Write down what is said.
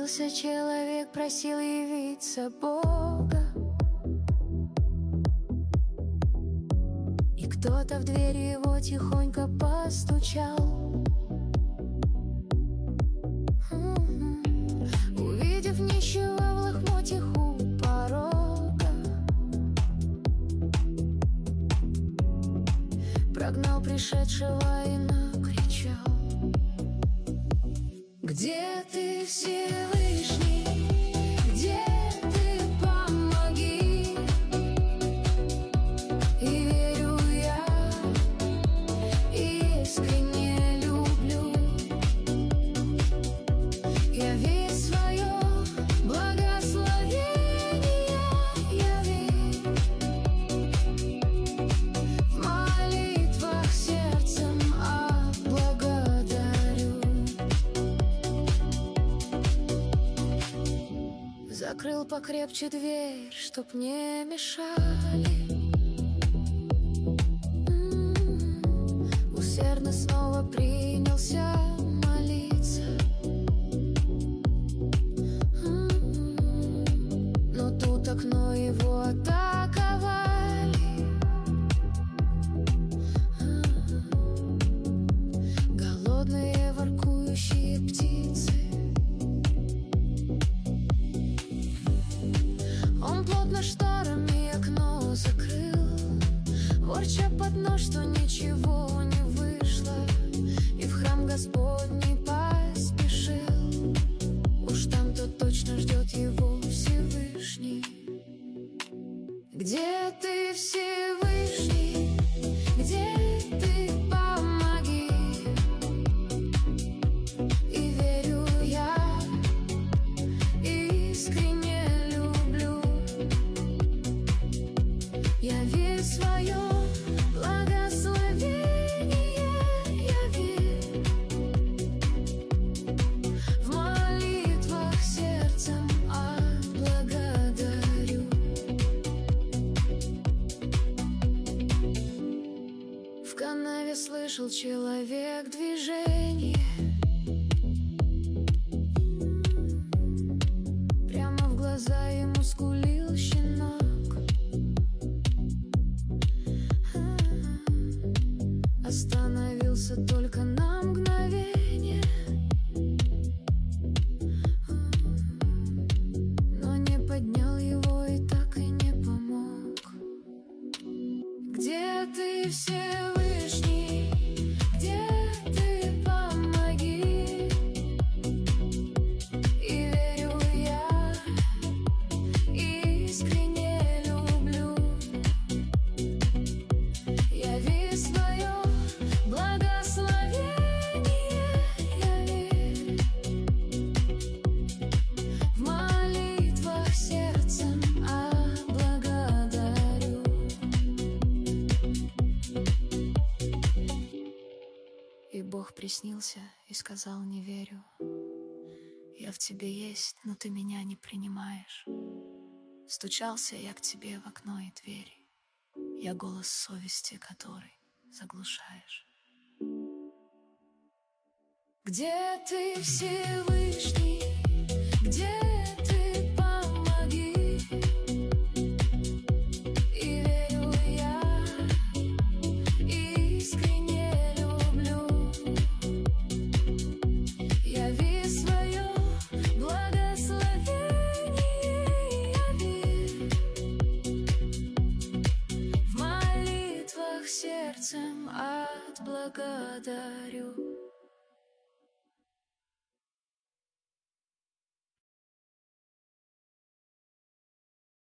Молился человек, просил явиться Бога, и кто-то в дверь его тихонько постучал. Увидев нищего в лохмотьях у порога, прогнал пришедшего и накричал: где ты, Всевышний? Где ты? Помоги. И верю я, и искренне люблю. Яви свое благословение, яви в молитвах сердцем отблагодарю. Закрыл покрепче дверь, чтоб не мешали. Усердно снова принялся молиться. Но тут окно его атаковали. Голодные воркующие птицы. Он плотно шторами окно закрыл, ворча под нос, что ничего не вышло, и в храм Господний поспешил. Уж там-то точно ждет его Всевышний. Где ты, Всевышний? Где ты? Помоги. И верю я, искренне люблю. Яви свое благословение, яви в молитвах сердцем отблагодарю. В канаве слышал человек движение. Прямо в глаза ему скулил щенок. Остановился только на мгновение, но не поднял его и так и не помог. Где ты, Всевышний? Где ты? Помоги. И верю я, искренне люблю. Яви свое благословение, яви в молитвах сердцем отблагодарю. И Бог приснился и сказал: не верю. Я в тебе есть, но ты меня не принимаешь. Стучался я к тебе в окно и двери. Я голос совести, который заглушаешь. Где ты, Всевышний? Где ты? Помоги. И верю я, искренне люблю. Яви свое благословение, яви в молитвах сердцем отблагодарю.